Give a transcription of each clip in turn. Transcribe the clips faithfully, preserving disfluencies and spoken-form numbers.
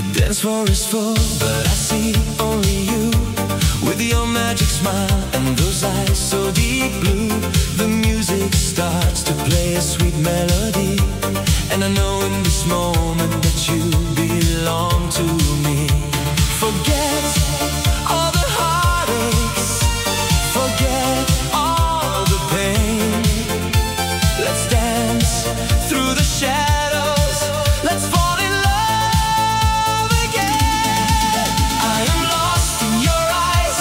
dance floor is full, but I see only you, with your magic smile and those eyes so deep blue. The music starts to play a sweet melody, and I know in this moment that you belong to me. Forget all the heartaches, forget all the pain. Let's dance through the shadows, let's fall in love again. I am lost in your eyes,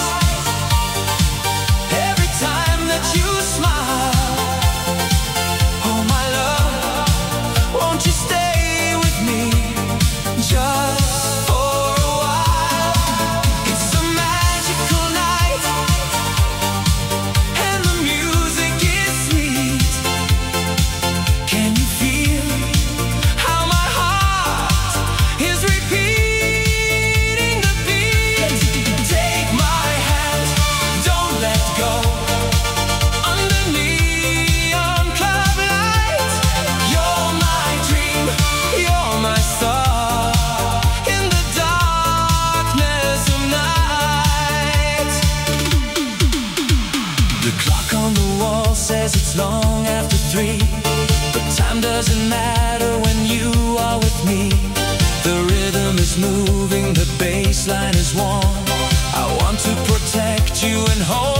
every time that you smile. Oh my love, won't you stay with me just for a while? It's a magical night, and the music is sweet. Can you feel how my heart is repeating the beat? Take my hand, don't let go. Under neon club lights, you're my dream, you're my star. In the darkness of night, the clock on the wall says it's long after three, but time doesn't matter when you are with me. The rhythm is moving, the bass line is warm. I want to protect you and hold